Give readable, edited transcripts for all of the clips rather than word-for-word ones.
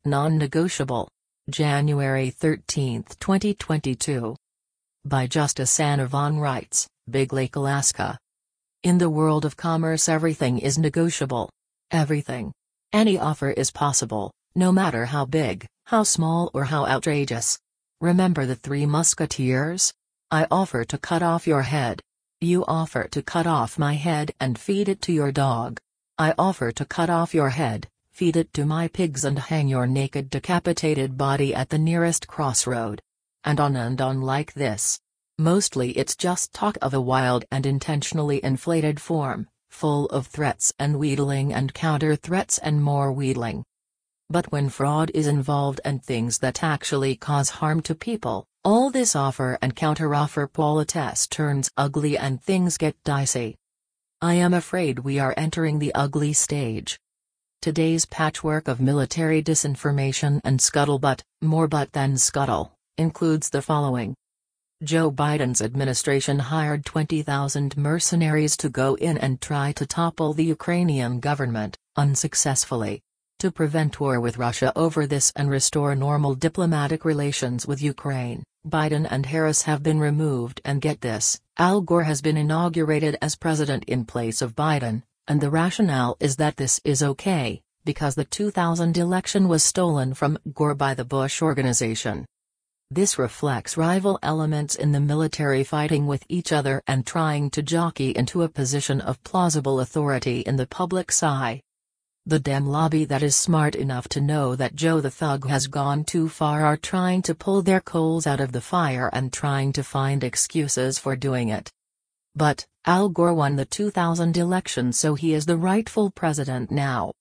Non-negotiable. January 13, 2022. By Justice Anna Von Wrights, Big Lake, Alaska. In the world of commerce, everything is negotiable. Everything. Any offer is possible, no matter how big, how small, or how outrageous. Remember the Three Musketeers? I offer to cut off your head. You offer to cut off my head and feed it to your dog. I offer to cut off your head, feed it to my pigs, and hang your naked, decapitated body at the nearest crossroad. And on like this. Mostly it's just talk of a wild and intentionally inflated form, full of threats and wheedling and counter-threats and more wheedling. But when fraud is involved and things that actually cause harm to people, all this offer and counter-offer politics turns ugly and things get dicey. I am afraid we are entering the ugly stage. Today's patchwork of military disinformation and scuttlebutt, more butt than scuttle, includes the following. Joe Biden's administration hired 20,000 mercenaries to go in and try to topple the Ukrainian government, unsuccessfully. To prevent war with Russia over this and restore normal diplomatic relations with Ukraine, Biden and Harris have been removed, and get this, Al Gore has been inaugurated as president in place of Biden, and the rationale is that this is okay, because the 2000 election was stolen from Gore by the Bush organization. This reflects rival elements in the military fighting with each other and trying to jockey into a position of plausible authority in the public's eye. The Dem lobby that is smart enough to know that Joe the Thug has gone too far are trying to pull their coals out of the fire and trying to find excuses for doing it. But, Al Gore won the 2000 election, so he is the rightful president now.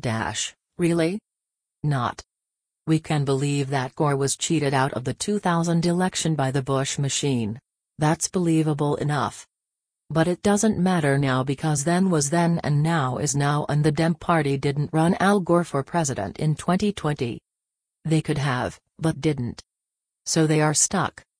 Really? Not. We can believe that Gore was cheated out of the 2000 election by the Bush machine. That's believable enough. But it doesn't matter now, because then was then and now is now, and the Dem Party didn't run Al Gore for president in 2020. They could have, but didn't. So they are stuck,